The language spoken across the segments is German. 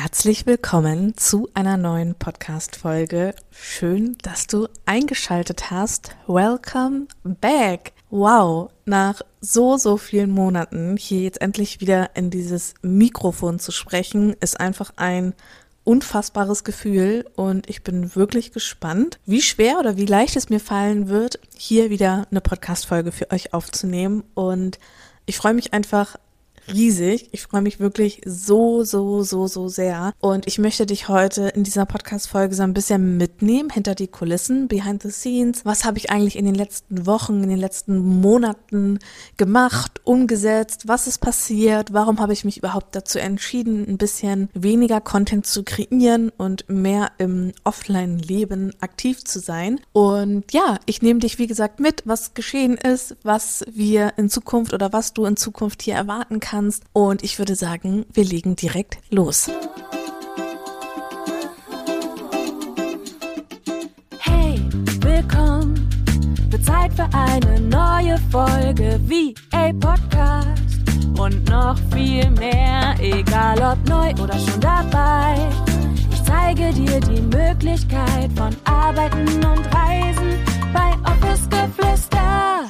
Herzlich willkommen zu einer neuen Podcast-Folge. Schön, dass du eingeschaltet hast. Welcome back. Wow, nach so vielen Monaten hier jetzt endlich wieder in dieses Mikrofon zu sprechen, ist einfach ein unfassbares Gefühl und ich bin wirklich gespannt, wie schwer oder wie leicht es mir fallen wird, hier wieder eine Podcast-Folge für euch aufzunehmen, und ich freue mich einfach riesig. Ich freue mich wirklich so sehr. Und ich möchte dich heute in dieser Podcast-Folge so ein bisschen mitnehmen, hinter die Kulissen, behind the scenes. Was habe ich eigentlich in den letzten Wochen, in den letzten Monaten gemacht, umgesetzt? Was ist passiert? Warum habe ich mich überhaupt dazu entschieden, ein bisschen weniger Content zu kreieren und mehr im Offline-Leben aktiv zu sein? Und ja, ich nehme dich, wie gesagt, mit, was geschehen ist, was wir in Zukunft oder was du in Zukunft hier erwarten kannst. Und ich würde sagen, wir legen direkt los. Hey, willkommen. Wird Zeit für eine neue Folge VA Podcast. Und noch viel mehr, egal ob neu oder schon dabei. Ich zeige dir die Möglichkeit von Arbeiten und Reisen bei Office Geflüster.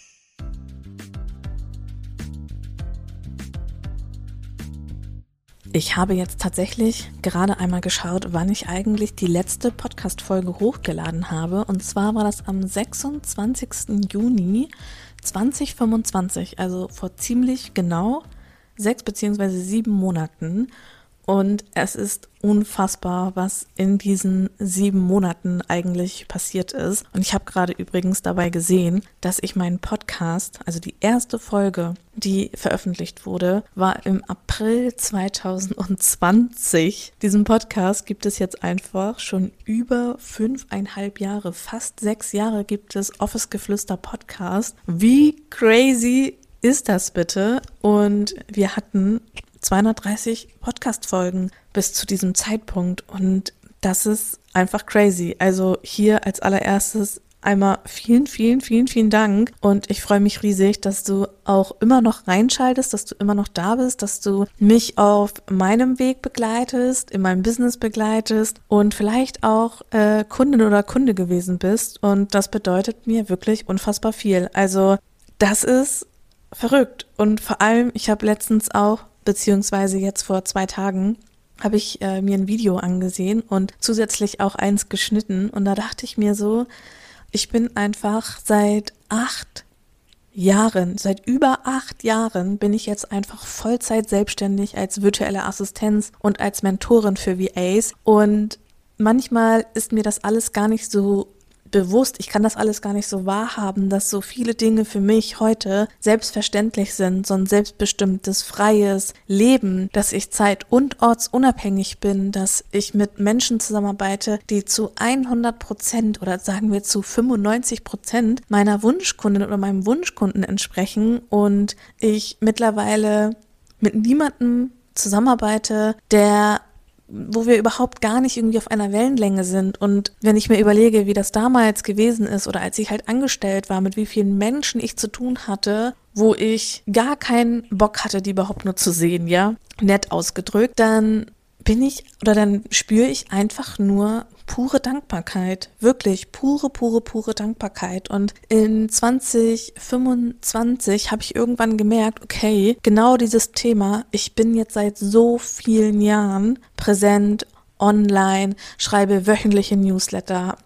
Ich habe jetzt tatsächlich gerade einmal geschaut, wann ich eigentlich die letzte Podcast-Folge hochgeladen habe. Und zwar war das am 26. Juni 2025, also vor ziemlich genau 6 bzw. 7 Monaten. Und es ist unfassbar, was in diesen 7 Monaten eigentlich passiert ist. Und ich habe gerade übrigens dabei gesehen, dass ich meinen Podcast, also die erste Folge, die veröffentlicht wurde, war im April 2020. Diesen Podcast gibt es jetzt einfach schon über 5,5 Jahre, fast 6 Jahre gibt es Office Geflüster Podcast. Wie crazy ist das bitte? Und wir hatten 230 Podcast-Folgen bis zu diesem Zeitpunkt und das ist einfach crazy. Also hier als allererstes einmal vielen Dank und ich freue mich riesig, dass du auch immer noch reinschaltest, dass du immer noch da bist, dass du mich auf meinem Weg begleitest, in meinem Business begleitest und vielleicht auch Kundin oder Kunde gewesen bist, und das bedeutet mir wirklich unfassbar viel. Also das ist verrückt, und vor allem, ich habe letztens auch, beziehungsweise jetzt vor 2 Tagen, habe ich mir ein Video angesehen und zusätzlich auch eins geschnitten, und da dachte ich mir so, ich bin einfach seit über 8 Jahren bin ich jetzt einfach Vollzeit selbstständig als virtuelle Assistenz und als Mentorin für VAs, und manchmal ist mir das alles gar nicht so bewusst, ich kann das alles gar nicht so wahrhaben, dass so viele Dinge für mich heute selbstverständlich sind, so ein selbstbestimmtes, freies Leben, dass ich zeit- und ortsunabhängig bin, dass ich mit Menschen zusammenarbeite, die zu 100% oder sagen wir zu 95% meiner Wunschkundin oder meinem Wunschkunden entsprechen, und ich mittlerweile mit niemandem zusammenarbeite, wo wir überhaupt gar nicht irgendwie auf einer Wellenlänge sind. Und wenn ich mir überlege, wie das damals gewesen ist oder als ich halt angestellt war, mit wie vielen Menschen ich zu tun hatte, wo ich gar keinen Bock hatte, die überhaupt nur zu sehen, ja, nett ausgedrückt, dann spüre ich einfach nur pure Dankbarkeit, wirklich pure Dankbarkeit. Und in 2025 habe ich irgendwann gemerkt, okay, genau dieses Thema, ich bin jetzt seit so vielen Jahren präsent, online, schreibe wöchentliche Newsletter,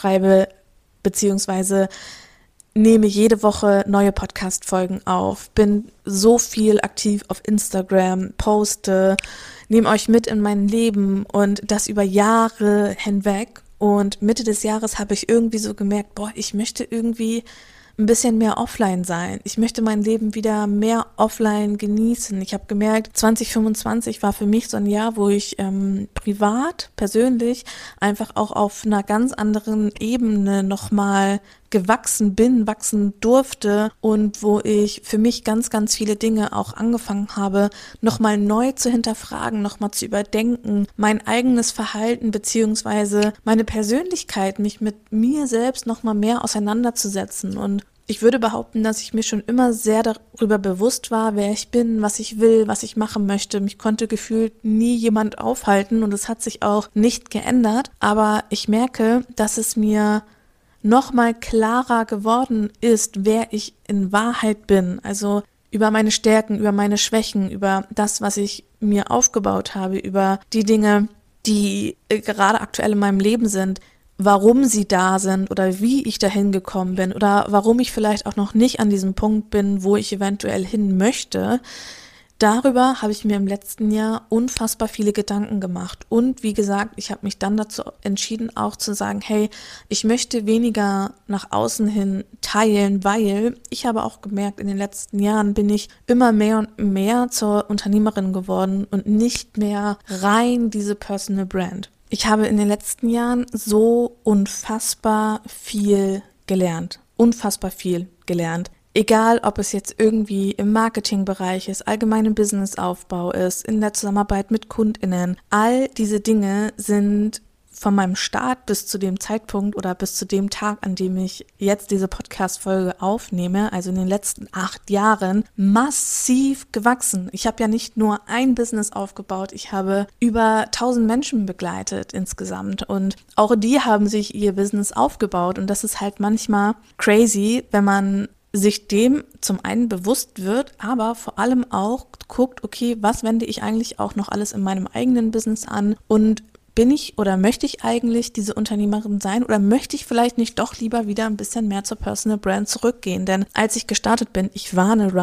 nehme jede Woche neue Podcast-Folgen auf, bin so viel aktiv auf Instagram, poste, nehme euch mit in mein Leben, und das über Jahre hinweg. Und Mitte des Jahres habe ich irgendwie so gemerkt, ich möchte irgendwie ein bisschen mehr offline sein. Ich möchte mein Leben wieder mehr offline genießen. Ich habe gemerkt, 2025 war für mich so ein Jahr, wo ich privat, persönlich einfach auch auf einer ganz anderen Ebene nochmal wachsen durfte, und wo ich für mich ganz viele Dinge auch angefangen habe, nochmal neu zu hinterfragen, nochmal zu überdenken, mein eigenes Verhalten beziehungsweise meine Persönlichkeit, mich mit mir selbst nochmal mehr auseinanderzusetzen. Und ich würde behaupten, dass ich mir schon immer sehr darüber bewusst war, wer ich bin, was ich will, was ich machen möchte. Mich konnte gefühlt nie jemand aufhalten und es hat sich auch nicht geändert. Aber ich merke, dass es mir noch mal klarer geworden ist, wer ich in Wahrheit bin. Also über meine Stärken, über meine Schwächen, über das, was ich mir aufgebaut habe, über die Dinge, die gerade aktuell in meinem Leben sind, warum sie da sind oder wie ich dahin gekommen bin oder warum ich vielleicht auch noch nicht an diesem Punkt bin, wo ich eventuell hin möchte. Darüber habe ich mir im letzten Jahr unfassbar viele Gedanken gemacht. Und wie gesagt, ich habe mich dann dazu entschieden, auch zu sagen, hey, ich möchte weniger nach außen hin teilen, weil ich habe auch gemerkt, in den letzten Jahren bin ich immer mehr und mehr zur Unternehmerin geworden und nicht mehr rein diese Personal Brand. Ich habe in den letzten Jahren so unfassbar viel gelernt. Egal, ob es jetzt irgendwie im Marketingbereich ist, allgemeinem Businessaufbau ist, in der Zusammenarbeit mit KundInnen. All diese Dinge sind von meinem Start bis zu dem Zeitpunkt oder bis zu dem Tag, an dem ich jetzt diese Podcast-Folge aufnehme, also in den letzten 8 Jahren, massiv gewachsen. Ich habe ja nicht nur ein Business aufgebaut, ich habe über 1000 Menschen begleitet insgesamt und auch die haben sich ihr Business aufgebaut und das ist halt manchmal crazy, wenn man sich dem zum einen bewusst wird, aber vor allem auch guckt, okay, was wende ich eigentlich auch noch alles in meinem eigenen Business an und bin ich oder möchte ich eigentlich diese Unternehmerin sein oder möchte ich vielleicht nicht doch lieber wieder ein bisschen mehr zur Personal Brand zurückgehen? Denn als ich gestartet bin, ich war eine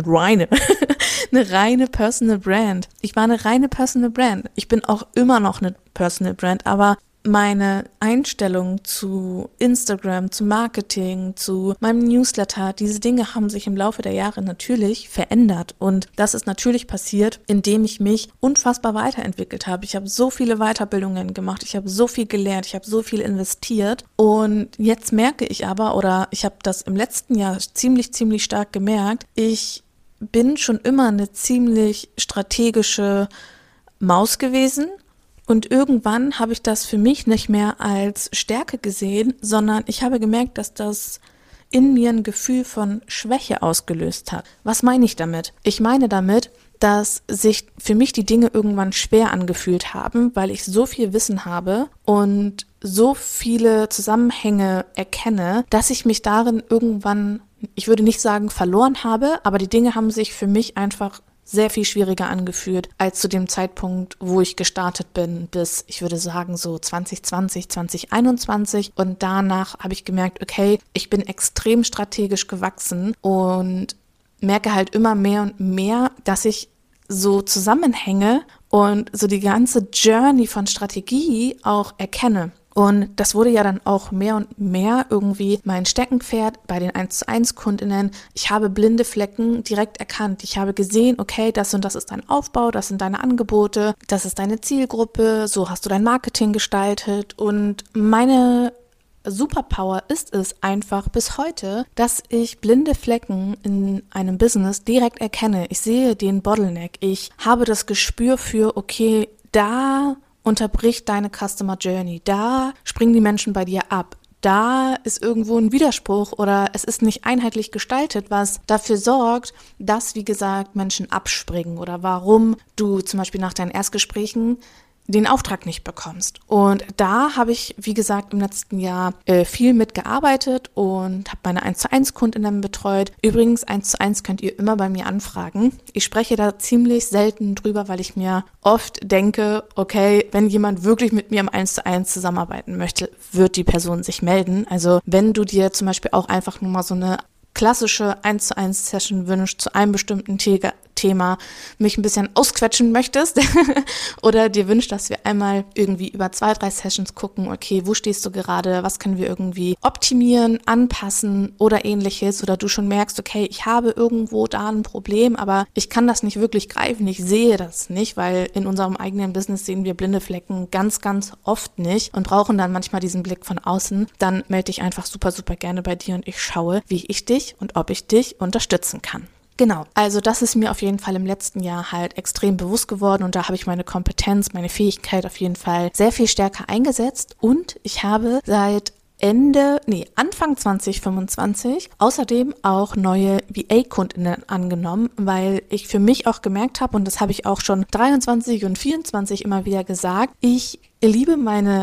reine Personal Brand. Ich war eine reine Personal Brand. Ich bin auch immer noch eine Personal Brand, aber meine Einstellung zu Instagram, zu Marketing, zu meinem Newsletter, diese Dinge haben sich im Laufe der Jahre natürlich verändert und das ist natürlich passiert, indem ich mich unfassbar weiterentwickelt habe. Ich habe so viele Weiterbildungen gemacht, ich habe so viel gelernt, ich habe so viel investiert und jetzt merke ich aber, oder ich habe das im letzten Jahr ziemlich stark gemerkt, ich bin schon immer eine ziemlich strategische Maus gewesen. Und irgendwann habe ich das für mich nicht mehr als Stärke gesehen, sondern ich habe gemerkt, dass das in mir ein Gefühl von Schwäche ausgelöst hat. Was meine ich damit? Ich meine damit, dass sich für mich die Dinge irgendwann schwer angefühlt haben, weil ich so viel Wissen habe und so viele Zusammenhänge erkenne, dass ich mich darin irgendwann, ich würde nicht sagen verloren habe, aber die Dinge haben sich für mich einfach sehr viel schwieriger angefühlt als zu dem Zeitpunkt, wo ich gestartet bin, bis, ich würde sagen, so 2020, 2021. Und danach habe ich gemerkt, okay, ich bin extrem strategisch gewachsen und merke halt immer mehr und mehr, dass ich so Zusammenhänge und so die ganze Journey von Strategie auch erkenne. Und das wurde ja dann auch mehr und mehr irgendwie mein Steckenpferd bei den 1:1 KundInnen. Ich habe blinde Flecken direkt erkannt. Ich habe gesehen, okay, das und das ist dein Aufbau, das sind deine Angebote, das ist deine Zielgruppe, so hast du dein Marketing gestaltet. Und meine Superpower ist es einfach bis heute, dass ich blinde Flecken in einem Business direkt erkenne. Ich sehe den Bottleneck. Ich habe das Gespür für, okay, da unterbricht deine Customer Journey, da springen die Menschen bei dir ab, da ist irgendwo ein Widerspruch oder es ist nicht einheitlich gestaltet, was dafür sorgt, dass, wie gesagt, Menschen abspringen oder warum du zum Beispiel nach deinen Erstgesprächen den Auftrag nicht bekommst. Und da habe ich, wie gesagt, im letzten Jahr viel mitgearbeitet und habe meine 1:1 KundInnen betreut. Übrigens, 1:1 könnt ihr immer bei mir anfragen. Ich spreche da ziemlich selten drüber, weil ich mir oft denke, okay, wenn jemand wirklich mit mir im 1:1 zusammenarbeiten möchte, wird die Person sich melden. Also wenn du dir zum Beispiel auch einfach nur mal so eine klassische 1:1 Session wünscht zu einem bestimmten Thema, mich ein bisschen ausquetschen möchtest oder dir wünscht, dass wir einmal irgendwie über 2-3 Sessions gucken, okay, wo stehst du gerade, was können wir irgendwie optimieren, anpassen oder ähnliches oder du schon merkst, okay, ich habe irgendwo da ein Problem, aber ich kann das nicht wirklich greifen, ich sehe das nicht, weil in unserem eigenen Business sehen wir blinde Flecken ganz oft nicht und brauchen dann manchmal diesen Blick von außen, dann melde dich einfach super gerne bei dir und ich schaue, wie ich dich und ob ich dich unterstützen kann. Genau, also das ist mir auf jeden Fall im letzten Jahr halt extrem bewusst geworden und da habe ich meine Kompetenz, meine Fähigkeit auf jeden Fall sehr viel stärker eingesetzt und ich habe seit Anfang 2025 außerdem auch neue VA-Kundinnen angenommen, weil ich für mich auch gemerkt habe, und das habe ich auch schon 23 und 24 immer wieder gesagt, ich liebe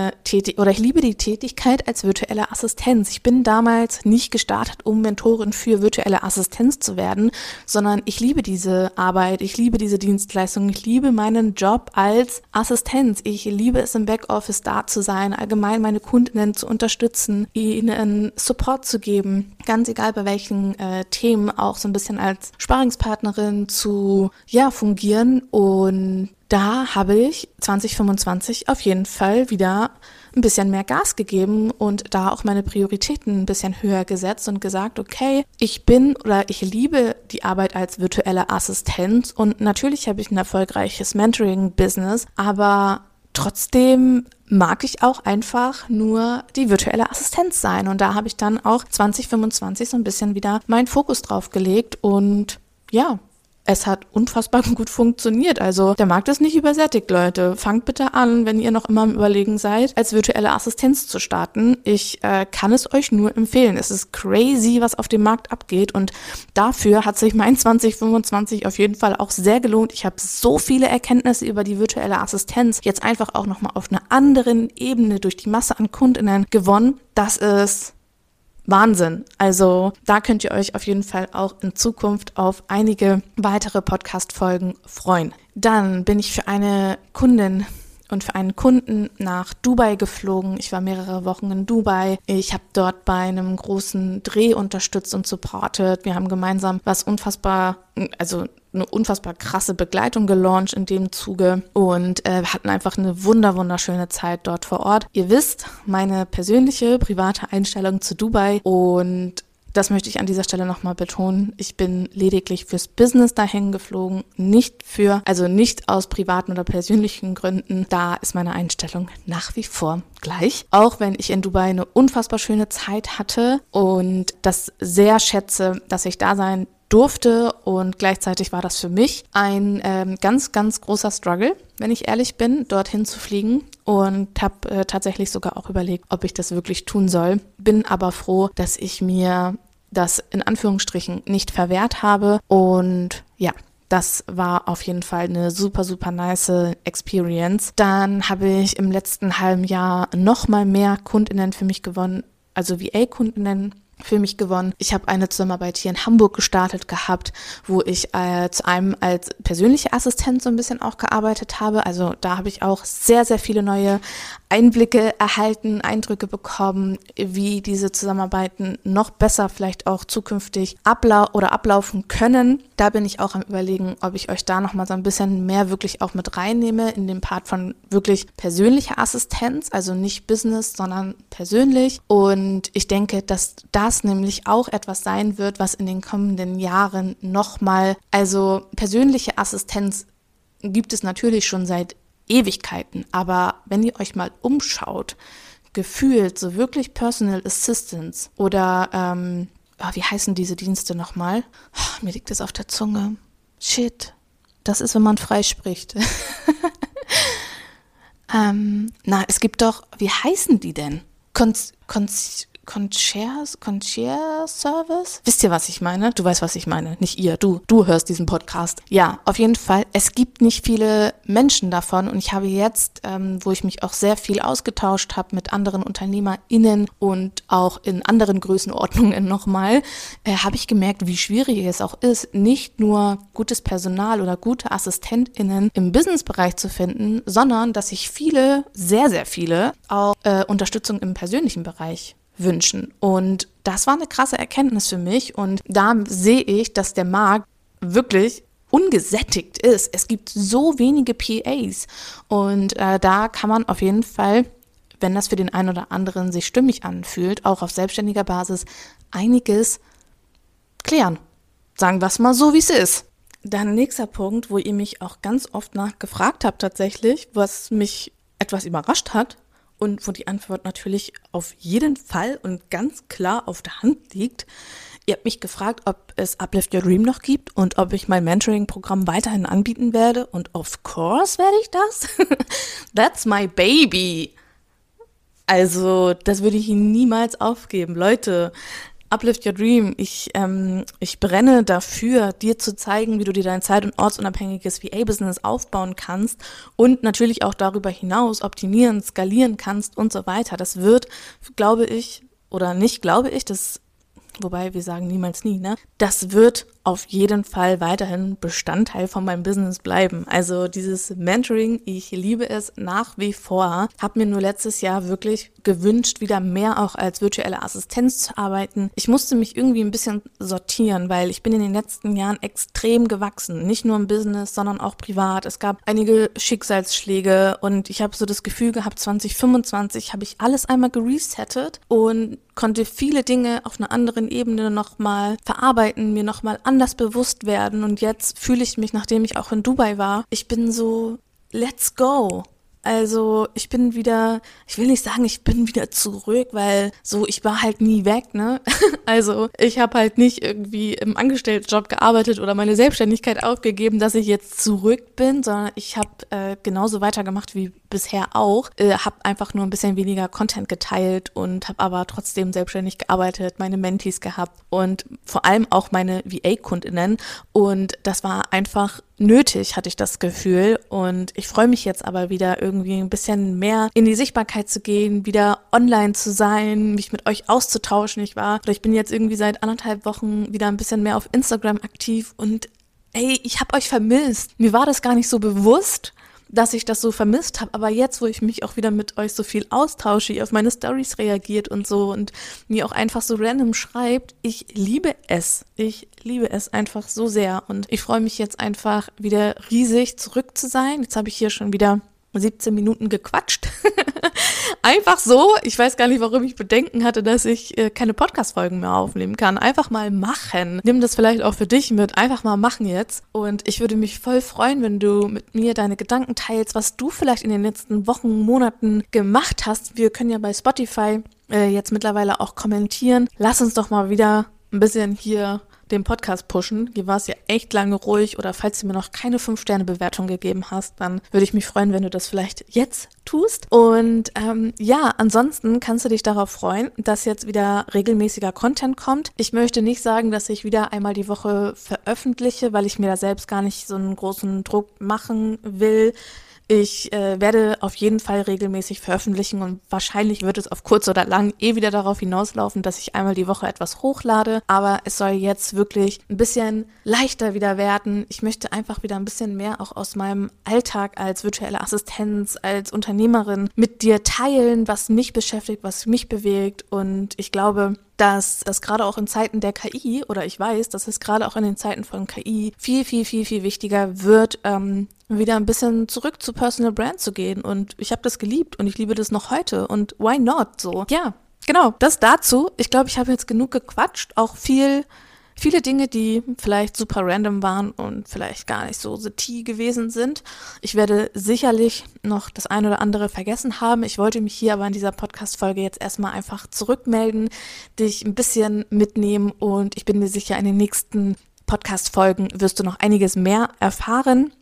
die Tätigkeit als virtuelle Assistenz. Ich bin damals nicht gestartet, um Mentorin für virtuelle Assistenz zu werden, sondern ich liebe diese Arbeit, ich liebe diese Dienstleistung, ich liebe meinen Job als Assistenz. Ich liebe es, im Backoffice da zu sein, allgemein meine Kundinnen zu unterstützen, ihnen Support zu geben, ganz egal bei welchen Themen, auch so ein bisschen als Sparringspartnerin zu fungieren. Und da habe ich 2025 auf jeden Fall wieder ein bisschen mehr Gas gegeben und da auch meine Prioritäten ein bisschen höher gesetzt und gesagt, okay, ich liebe die Arbeit als virtuelle Assistenz und natürlich habe ich ein erfolgreiches Mentoring-Business, aber trotzdem mag ich auch einfach nur die virtuelle Assistenz sein. Und da habe ich dann auch 2025 so ein bisschen wieder meinen Fokus drauf gelegt und es hat unfassbar gut funktioniert. Also der Markt ist nicht übersättigt, Leute. Fangt bitte an, wenn ihr noch immer am Überlegen seid, als virtuelle Assistenz zu starten. Ich kann es euch nur empfehlen. Es ist crazy, was auf dem Markt abgeht und dafür hat sich mein 2025 auf jeden Fall auch sehr gelohnt. Ich habe so viele Erkenntnisse über die virtuelle Assistenz jetzt einfach auch nochmal auf einer anderen Ebene durch die Masse an KundInnen gewonnen. Das ist Wahnsinn. Also da könnt ihr euch auf jeden Fall auch in Zukunft auf einige weitere Podcast-Folgen freuen. Dann bin ich für eine Kundin und für einen Kunden nach Dubai geflogen. Ich war mehrere Wochen in Dubai. Ich habe dort bei einem großen Dreh unterstützt und supportet. Wir haben gemeinsam eine unfassbar krasse Begleitung gelauncht in dem Zuge und hatten einfach eine wunderschöne Zeit dort vor Ort. Ihr wisst, meine persönliche, private Einstellung zu Dubai und das möchte ich an dieser Stelle nochmal betonen. Ich bin lediglich fürs Business dahin geflogen, nicht aus privaten oder persönlichen Gründen. Da ist meine Einstellung nach wie vor gleich. Auch wenn ich in Dubai eine unfassbar schöne Zeit hatte und das sehr schätze, dass ich da sein durfte und gleichzeitig war das für mich ein ganz großer Struggle, wenn ich ehrlich bin, dorthin zu fliegen und habe tatsächlich sogar auch überlegt, ob ich das wirklich tun soll. Bin aber froh, dass ich mir das in Anführungsstrichen nicht verwehrt habe und das war auf jeden Fall eine super nice Experience. Dann habe ich im letzten halben Jahr nochmal mehr KundInnen für mich gewonnen, also VA-KundInnen für mich gewonnen. Ich habe eine Zusammenarbeit hier in Hamburg gestartet gehabt, wo ich zu einem als persönliche Assistenz so ein bisschen auch gearbeitet habe. Also da habe ich auch sehr viele neue Einblicke erhalten, Eindrücke bekommen, wie diese Zusammenarbeiten noch besser vielleicht auch zukünftig ablaufen können. Da bin ich auch am Überlegen, ob ich euch da nochmal so ein bisschen mehr wirklich auch mit reinnehme in den Part von wirklich persönlicher Assistenz, also nicht Business, sondern persönlich. Und ich denke, dass das nämlich auch etwas sein wird, was in den kommenden Jahren nochmal, also persönliche Assistenz gibt es natürlich schon seit Ewigkeiten, aber wenn ihr euch mal umschaut, gefühlt so wirklich Personal Assistance oder, wie heißen diese Dienste nochmal? Mir liegt es auf der Zunge. Shit, das ist, wenn man frei spricht. Es gibt doch, wie heißen die denn? Concierge Service? Wisst ihr, was ich meine? Du weißt, was ich meine. Nicht ihr, du hörst diesen Podcast. Ja, auf jeden Fall. Es gibt nicht viele Menschen davon und ich habe jetzt, wo ich mich auch sehr viel ausgetauscht habe mit anderen UnternehmerInnen und auch in anderen Größenordnungen nochmal, habe ich gemerkt, wie schwierig es auch ist, nicht nur gutes Personal oder gute AssistentInnen im Businessbereich zu finden, sondern dass sich viele, sehr viele, auch Unterstützung im persönlichen Bereich wünschen. Und das war eine krasse Erkenntnis für mich und da sehe ich, dass der Markt wirklich ungesättigt ist. Es gibt so wenige PAs und da kann man auf jeden Fall, wenn das für den einen oder anderen sich stimmig anfühlt, auch auf selbstständiger Basis einiges klären. Sagen wir es mal so, wie es ist. Dann nächster Punkt, wo ihr mich auch ganz oft nachgefragt habt tatsächlich, was mich etwas überrascht hat, und wo die Antwort natürlich auf jeden Fall und ganz klar auf der Hand liegt. Ihr habt mich gefragt, ob es Uplift Your Dream noch gibt und ob ich mein Mentoring-Programm weiterhin anbieten werde. Und of course werde ich das. That's my baby. Also, das würde ich niemals aufgeben. Leute, Uplift Your Dream. Ich brenne dafür, dir zu zeigen, wie du dir dein zeit- und ortsunabhängiges VA-Business aufbauen kannst und natürlich auch darüber hinaus optimieren, skalieren kannst und so weiter. Das wird, glaube ich, oder nicht glaube ich, wobei wir sagen niemals nie, ne? Das wird auf jeden Fall weiterhin Bestandteil von meinem Business bleiben. Also dieses Mentoring, ich liebe es nach wie vor. Habe mir nur letztes Jahr wirklich gewünscht, wieder mehr auch als virtuelle Assistenz zu arbeiten. Ich musste mich irgendwie ein bisschen sortieren, weil ich bin in den letzten Jahren extrem gewachsen. Nicht nur im Business, sondern auch privat. Es gab einige Schicksalsschläge und ich habe so das Gefühl gehabt, 2025 habe ich alles einmal geresettet und konnte viele Dinge auf einer anderen Ebene nochmal verarbeiten, mir nochmal anders bewusst werden. Und jetzt fühle ich mich, nachdem ich auch in Dubai war, ich bin so, let's go. Also ich bin wieder, ich will nicht sagen, ich bin wieder zurück, weil so, ich war halt nie weg, ne? Also ich habe halt nicht irgendwie im Angestelltenjob gearbeitet oder meine Selbstständigkeit aufgegeben, dass ich jetzt zurück bin, sondern ich habe genauso weitergemacht wie bisher auch, habe einfach nur ein bisschen weniger Content geteilt und habe aber trotzdem selbstständig gearbeitet, meine Mentees gehabt und vor allem auch meine VA-KundInnen und das war einfach nötig, hatte ich das Gefühl und ich freue mich jetzt aber wieder irgendwie ein bisschen mehr in die Sichtbarkeit zu gehen, wieder online zu sein, mich mit euch auszutauschen. Ich bin jetzt irgendwie seit 1,5 Wochen wieder ein bisschen mehr auf Instagram aktiv und ey, ich habe euch vermisst. Mir war das gar nicht so bewusst, dass ich das so vermisst habe, aber jetzt, wo ich mich auch wieder mit euch so viel austausche, ihr auf meine Stories reagiert und so und mir auch einfach so random schreibt, ich liebe es einfach so sehr und ich freue mich jetzt einfach wieder riesig zurück zu sein. Jetzt habe ich hier schon wieder 17 Minuten gequatscht. Einfach so, ich weiß gar nicht, warum ich Bedenken hatte, dass ich keine Podcast-Folgen mehr aufnehmen kann. Einfach mal machen. Nimm das vielleicht auch für dich mit. Einfach mal machen jetzt. Und ich würde mich voll freuen, wenn du mit mir deine Gedanken teilst, was du vielleicht in den letzten Wochen, Monaten gemacht hast. Wir können ja bei Spotify jetzt mittlerweile auch kommentieren. Lass uns doch mal wieder ein bisschen hier den Podcast pushen. Hier war es ja echt lange ruhig oder falls du mir noch keine 5-Sterne-Bewertung gegeben hast, dann würde ich mich freuen, wenn du das vielleicht jetzt tust. Und ansonsten kannst du dich darauf freuen, dass jetzt wieder regelmäßiger Content kommt. Ich möchte nicht sagen, dass ich wieder einmal die Woche veröffentliche, weil ich mir da selbst gar nicht so einen großen Druck machen will. Ich werde auf jeden Fall regelmäßig veröffentlichen und wahrscheinlich wird es auf kurz oder lang wieder darauf hinauslaufen, dass ich einmal die Woche etwas hochlade. Aber es soll jetzt wirklich ein bisschen leichter wieder werden. Ich möchte einfach wieder ein bisschen mehr auch aus meinem Alltag als virtuelle Assistenz, als Unternehmerin mit dir teilen, was mich beschäftigt, was mich bewegt. Und ich glaube, dass das gerade auch in Zeiten der KI, oder ich weiß, dass es gerade auch in den Zeiten von KI viel, viel, viel, viel wichtiger wird, wieder ein bisschen zurück zu Personal Brand zu gehen. Und ich habe das geliebt und ich liebe das noch heute. Und why not so? Ja, genau, das dazu. Ich glaube, ich habe jetzt genug gequatscht. Auch viele Dinge, die vielleicht super random waren und vielleicht gar nicht so the tea gewesen sind. Ich werde sicherlich noch das ein oder andere vergessen haben. Ich wollte mich hier aber in dieser Podcast-Folge jetzt erstmal einfach zurückmelden, dich ein bisschen mitnehmen und ich bin mir sicher, in den nächsten Podcast-Folgen wirst du noch einiges mehr erfahren.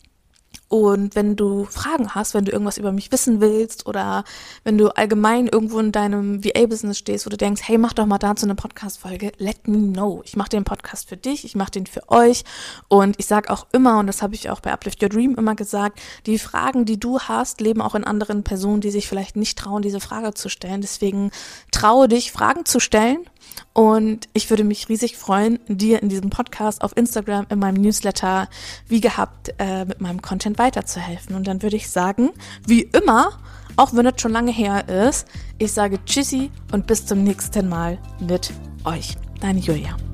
Und wenn du Fragen hast, wenn du irgendwas über mich wissen willst oder wenn du allgemein irgendwo in deinem VA-Business stehst, wo du denkst, hey, mach doch mal dazu eine Podcast-Folge, let me know. Ich mache den Podcast für dich, ich mache den für euch und ich sage auch immer, und das habe ich auch bei Uplift Your Dream immer gesagt, die Fragen, die du hast, leben auch in anderen Personen, die sich vielleicht nicht trauen, diese Frage zu stellen. Deswegen traue dich, Fragen zu stellen. Und ich würde mich riesig freuen, dir in diesem Podcast, auf Instagram, in meinem Newsletter, wie gehabt, mit meinem Content weiterzuhelfen. Und dann würde ich sagen, wie immer, auch wenn das schon lange her ist, ich sage Tschüssi und bis zum nächsten Mal mit euch. Deine Julia.